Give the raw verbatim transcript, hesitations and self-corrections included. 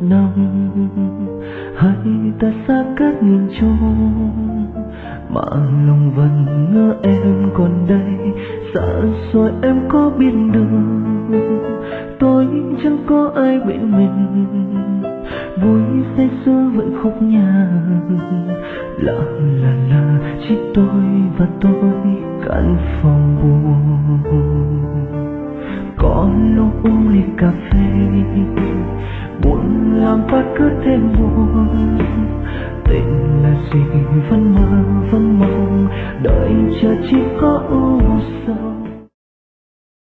năm, hay ta xa cách nghìn chốn, mà lòng vẫn ngỡ em còn đây. Xa xôi em có biết đường, tôi chẳng có ai bên mình. Vui say sưa vẫn khúc nhạc, là là là chỉ tôi và tôi căn phòng buồn. Có lúc uống ly cà phê, buồn làm ta cứ thêm buồn. Tình là gì vẫn mơ vẫn mong, đợi chờ chỉ có u sầu.